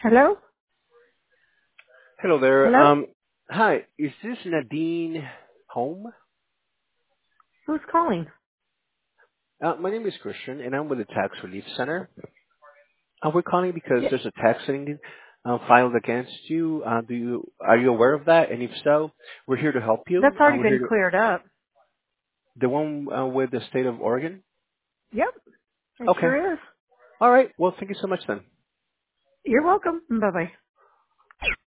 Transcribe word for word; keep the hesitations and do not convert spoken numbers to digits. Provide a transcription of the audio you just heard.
Hello? Hello there. Hello? Um, hi, is this Nadine home? Who's calling? Uh, my name is Christian, and I'm with the Tax Relief Center. Uh, we're calling because Yeah, there's a tax lien uh, filed against you. Uh, do you are you aware of that? And if so, we're here to help that's you. Uh, already we're been here to cleared up. the one uh, with the state of Oregon. Yep, it Okay. sure is. All right. Well, thank you so much then. You're welcome. Bye bye.